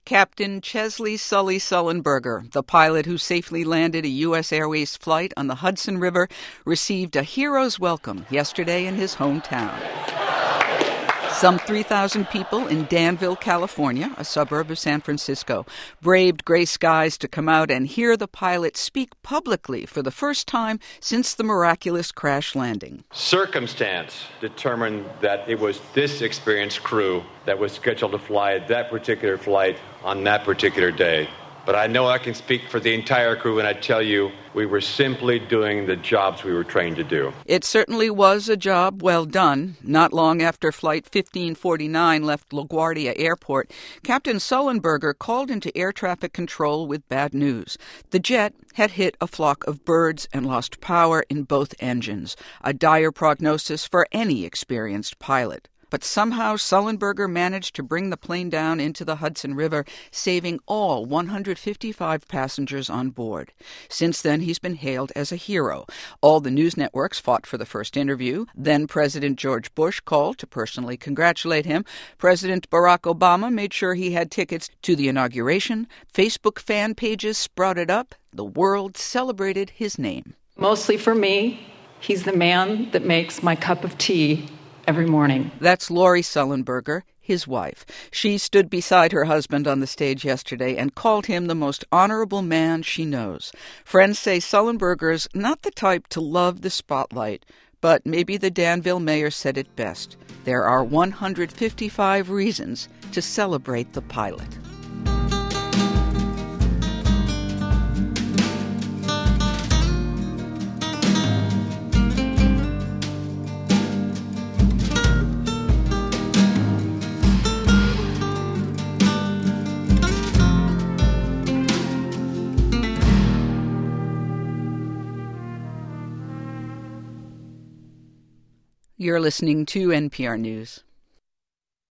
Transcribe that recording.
Captain Chesley Sully Sullenberger, the pilot who safely landed a U.S. Airways flight on the Hudson River, received a hero's welcome yesterday in his hometown. Some 3,000 people in Danville, California, a suburb of San Francisco, braved gray skies to come out and hear the pilot speak publicly for the first time since the miraculous crash landing. Circumstance determined that it was this experienced crew that was scheduled to fly that particular flight on that particular day. But I know I can speak for the entire crew when I tell you we were simply doing the jobs we were trained to do. It certainly was a job well done. Not long after Flight 1549 left LaGuardia Airport, Captain Sullenberger called into air traffic control with bad news. The jet had hit a flock of birds and lost power in both engines, a dire prognosis for any experienced pilot. But somehow Sullenberger managed to bring the plane down into the Hudson River, saving all 155 passengers on board. Since then, he's been hailed as a hero. All the news networks fought for the first interview. Then President George Bush called to personally congratulate him. President Barack Obama made sure he had tickets to the inauguration. Facebook fan pages sprouted up. The world celebrated his name. Mostly for me, he's the man that makes my cup of tea every morning. That's Lori Sullenberger, his wife. She stood beside her husband on the stage yesterday and called him the most honorable man she knows. Friends say Sullenberger's not the type to love the spotlight, but maybe the Danville mayor said it best. There are 155 reasons to celebrate the pilot. You're listening to NPR News.